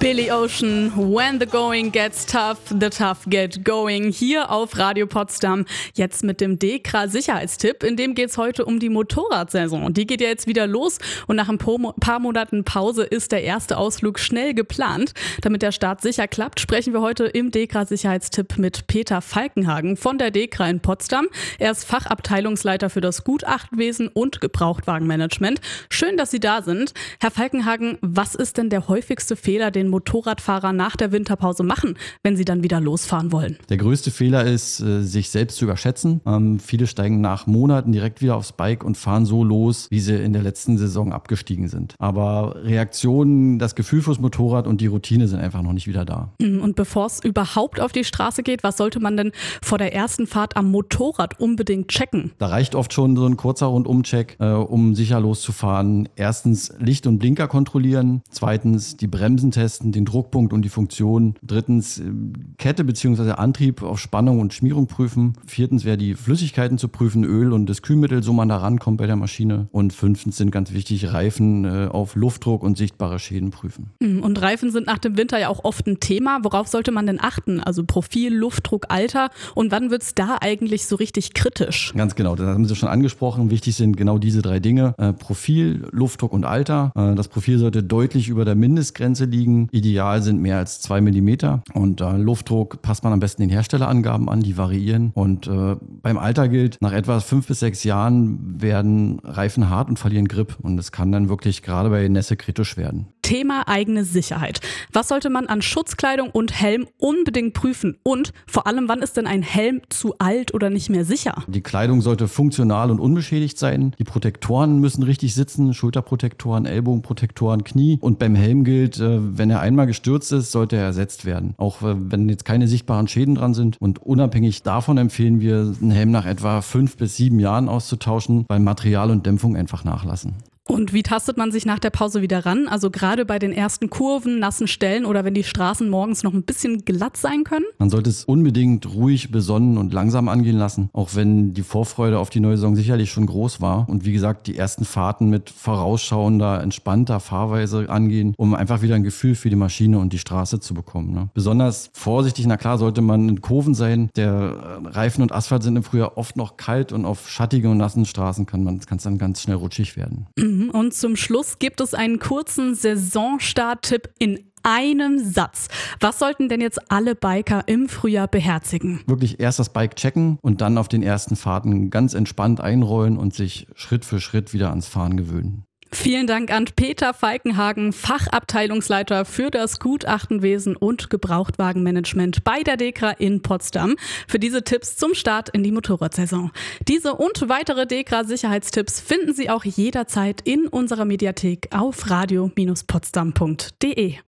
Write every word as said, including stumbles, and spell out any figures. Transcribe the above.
Billy Ocean, When the Going Gets Tough, the Tough Get Going, hier auf Radio Potsdam. Jetzt mit dem DEKRA Sicherheitstipp, in dem geht es heute um die Motorradsaison. Die geht ja jetzt wieder los und nach ein paar Monaten Pause ist der erste Ausflug schnell geplant. Damit der Start sicher klappt, sprechen wir heute im DEKRA Sicherheitstipp mit Peter Falkenhagen von der DEKRA in Potsdam. Er ist Fachabteilungsleiter für das Gutachtenwesen und Gebrauchtwagenmanagement. Schön, dass Sie da sind. Herr Falkenhagen, was ist denn der häufigste Fehler, den Motorradfahrer nach der Winterpause machen, wenn sie dann wieder losfahren wollen? Der größte Fehler ist, sich selbst zu überschätzen. Ähm, viele steigen nach Monaten direkt wieder aufs Bike und fahren so los, wie sie in der letzten Saison abgestiegen sind. Aber Reaktionen, das Gefühl fürs Motorrad und die Routine sind einfach noch nicht wieder da. Und bevor es überhaupt auf die Straße geht, was sollte man denn vor der ersten Fahrt am Motorrad unbedingt checken? Da reicht oft schon so ein kurzer Rundumcheck, äh, um sicher loszufahren. Erstens Licht und Blinker kontrollieren. Zweitens die Bremsen testen, den Druckpunkt und die Funktion. Drittens Kette bzw. Antrieb auf Spannung und Schmierung prüfen. Viertens wäre die Flüssigkeiten zu prüfen, Öl und das Kühlmittel, so man da rankommt bei der Maschine. Und fünftens sind ganz wichtig Reifen äh, auf Luftdruck und sichtbare Schäden prüfen. Und Reifen sind nach dem Winter ja auch oft ein Thema. Worauf sollte man denn achten? Also Profil, Luftdruck, Alter. Und wann wird es da eigentlich so richtig kritisch? Ganz genau, das haben Sie schon angesprochen. Wichtig sind genau diese drei Dinge. Äh, Profil, Luftdruck und Alter. Äh, das Profil sollte deutlich über der Mindestgrenze liegen. Ideal sind mehr als zwei Millimeter. Und äh, Luftdruck passt man am besten den Herstellerangaben an, die variieren. Und äh, beim Alter gilt, nach etwa fünf bis sechs Jahren werden Reifen hart und verlieren Grip. Und es kann dann wirklich gerade bei Nässe kritisch werden. Thema eigene Sicherheit. Was sollte man an Schutzkleidung und Helm unbedingt prüfen? Und vor allem, wann ist denn ein Helm zu alt oder nicht mehr sicher? Die Kleidung sollte funktional und unbeschädigt sein. Die Protektoren müssen richtig sitzen, Schulterprotektoren, Ellbogenprotektoren, Knie. Und beim Helm gilt, wenn er einmal gestürzt ist, sollte er ersetzt werden. Auch wenn jetzt keine sichtbaren Schäden dran sind. Und unabhängig davon empfehlen wir, einen Helm nach etwa fünf bis sieben Jahren auszutauschen, weil Material und Dämpfung einfach nachlassen. Und wie tastet man sich nach der Pause wieder ran? Also gerade bei den ersten Kurven, nassen Stellen oder wenn die Straßen morgens noch ein bisschen glatt sein können? Man sollte es unbedingt ruhig, besonnen und langsam angehen lassen, auch wenn die Vorfreude auf die neue Saison sicherlich schon groß war. Und wie gesagt, die ersten Fahrten mit vorausschauender, entspannter Fahrweise angehen, um einfach wieder ein Gefühl für die Maschine und die Straße zu bekommen. Ne? Besonders vorsichtig, na klar, sollte man in Kurven sein. Der Reifen und Asphalt sind im Frühjahr oft noch kalt und auf schattigen und nassen Straßen kann man, kann es dann ganz schnell rutschig werden. Und zum Schluss gibt es einen kurzen Saisonstart-Tipp in einem Satz. Was sollten denn jetzt alle Biker im Frühjahr beherzigen? Wirklich erst das Bike checken und dann auf den ersten Fahrten ganz entspannt einrollen und sich Schritt für Schritt wieder ans Fahren gewöhnen. Vielen Dank an Peter Falkenhagen, Fachabteilungsleiter für das Gutachtenwesen und Gebrauchtwagenmanagement bei der DEKRA in Potsdam, für diese Tipps zum Start in die Motorradsaison. Diese und weitere DEKRA-Sicherheitstipps finden Sie auch jederzeit in unserer Mediathek auf radio Bindestrich potsdam punkt de.